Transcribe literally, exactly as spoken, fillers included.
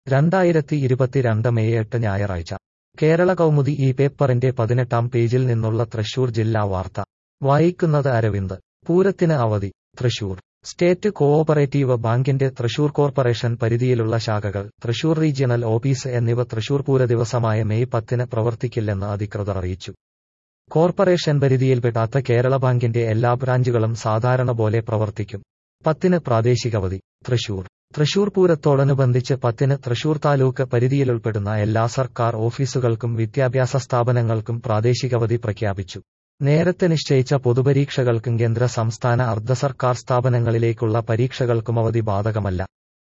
രണ്ടായിരത്തി ഇരുപത്തിരണ്ട് മെയ് എട്ട് ഞായറാഴ്ച കേരള കൗമുദി ഈ പേപ്പറിന്റെ പതിനെട്ടാം പേജിൽ നിന്നുള്ള തൃശൂർ ജില്ലാ വാർത്ത വായിക്കുന്നത് അരവിന്ദ്. പൂരത്തിന് അവധി. തൃശൂർ സ്റ്റേറ്റ് കോഓപ്പറേറ്റീവ് ബാങ്കിന്റെ തൃശൂർ കോർപ്പറേഷൻ പരിധിയിലുള്ള ശാഖകൾ, തൃശൂർ റീജിയണൽ ഓഫീസ് എന്നിവ തൃശൂർ പൂര ദിവസമായ മെയ് പത്തിന് പ്രവർത്തിക്കില്ലെന്ന് അധികൃതർ അറിയിച്ചു. കോർപ്പറേഷൻ പരിധിയിൽപ്പെടാത്ത കേരള ബാങ്കിന്റെ എല്ലാ ബ്രാഞ്ചുകളും സാധാരണ പോലെ പ്രവർത്തിക്കും. പത്തിന് പ്രാദേശികാവധി. തൃശൂർ തൃശൂർ പൂരത്തോടനുബന്ധിച്ച് പത്തിന് തൃശൂർ താലൂക്ക് പരിധിയിലുൾപ്പെടുന്ന എല്ലാ സർക്കാർ ഓഫീസുകൾക്കും വിദ്യാഭ്യാസ സ്ഥാപനങ്ങൾക്കും പ്രാദേശികാവധി പ്രഖ്യാപിച്ചു. നേരത്തെ നിശ്ചയിച്ച പൊതുപരീക്ഷകൾക്കും കേന്ദ്ര സംസ്ഥാന അർദ്ധ സർക്കാർ സ്ഥാപനങ്ങളിലേക്കുള്ള പരീക്ഷകൾക്കും അവധി ബാധകമല്ല.